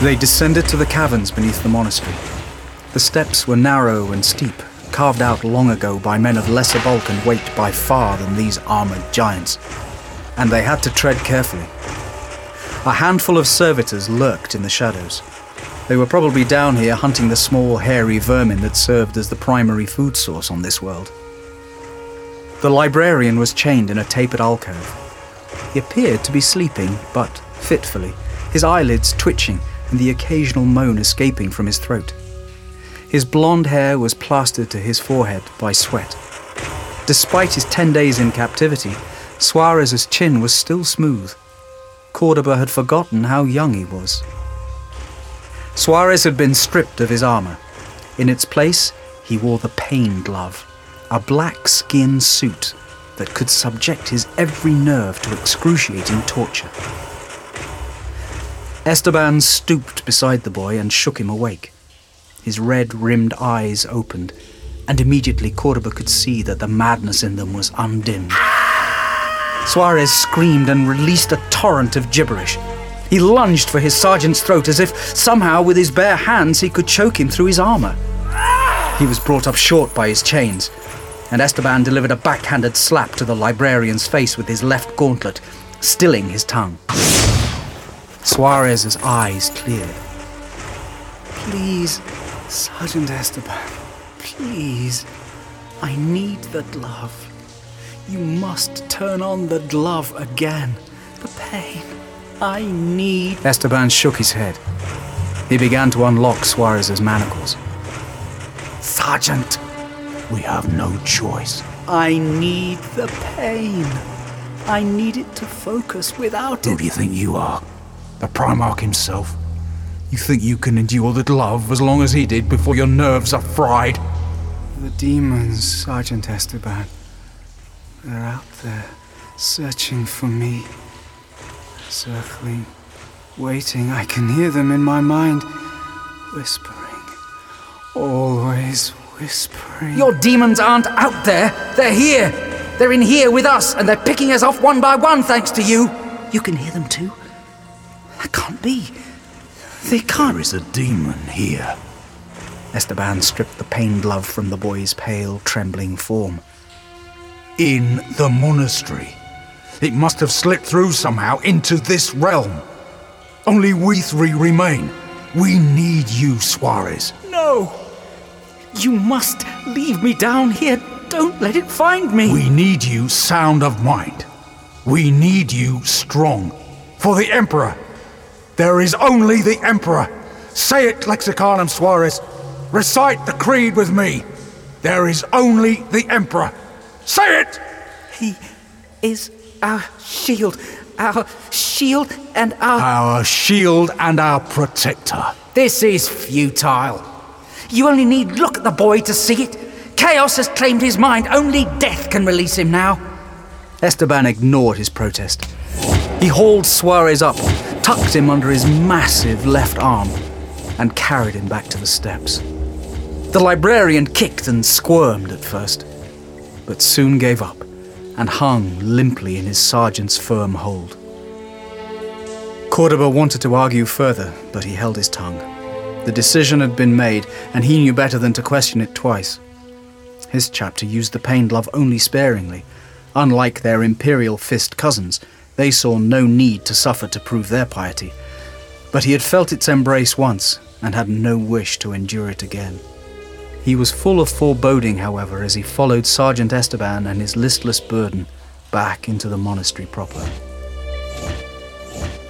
They descended to the caverns beneath the monastery. The steps were narrow and steep, carved out long ago by men of lesser bulk and weight by far than these armoured giants, and they had to tread carefully. A handful of servitors lurked in the shadows. They were probably down here hunting the small, hairy vermin that served as the primary food source on this world. The librarian was chained in a tapered alcove. He appeared to be sleeping, but fitfully, his eyelids twitching and the occasional moan escaping from his throat. His blonde hair was plastered to his forehead by sweat. Despite his 10 days in captivity, Suarez's chin was still smooth. Cordoba had forgotten how young he was. Suarez had been stripped of his armour. In its place, he wore the pain glove, a black skin suit that could subject his every nerve to excruciating torture. Esteban stooped beside the boy and shook him awake. His red-rimmed eyes opened, and immediately Cordoba could see that the madness in them was undimmed. Suarez screamed and released a torrent of gibberish. He lunged for his sergeant's throat as if somehow with his bare hands he could choke him through his armour. He was brought up short by his chains, and Esteban delivered a backhanded slap to the librarian's face with his left gauntlet, stilling his tongue. Suarez's eyes cleared. "Please, Sergeant Esteban, please. I need the glove. You must turn on the glove again. The pain. I need..." Esteban shook his head. He began to unlock Suarez's manacles. "Sergeant, we have no choice. I need the pain. I need it to focus. Without it..." Who do you think you are? The Primarch himself? You think you can endure the glove as long as he did before your nerves are fried? "The demons, Sergeant Esteban. They're out there, searching for me. Circling, waiting. I can hear them in my mind, whispering. Always whispering." "Your demons aren't out there. They're here. They're in here with us, and they're picking us off one by one thanks to you. You can hear them too? That can't be. They can't..." "There is a demon here." Esteban stripped the pain glove from the boy's pale, trembling form. "In the monastery. It must have slipped through somehow into this realm. Only we three remain. We need you, Suarez." "No! You must leave me down here. Don't let it find me." "We need you sound of mind. We need you strong. For the Emperor. There is only the Emperor. Say it, Lexicanum Suarez. Recite the creed with me. There is only the Emperor. Say it!" "He is our shield and our..." "Our shield and our protector." "This is futile. You only need look at the boy to see it. Chaos has claimed his mind. Only death can release him now." Esteban ignored his protest. He hauled Suarez up, tucked him under his massive left arm, and carried him back to the steps. The librarian kicked and squirmed at first, but soon gave up and hung limply in his sergeant's firm hold. Cordoba wanted to argue further, but he held his tongue. The decision had been made, and he knew better than to question it twice. His chapter used the pain glove only sparingly. Unlike their Imperial Fist cousins, they saw no need to suffer to prove their piety. But he had felt its embrace once, and had no wish to endure it again. He was full of foreboding, however, as he followed Sergeant Esteban and his listless burden back into the monastery proper.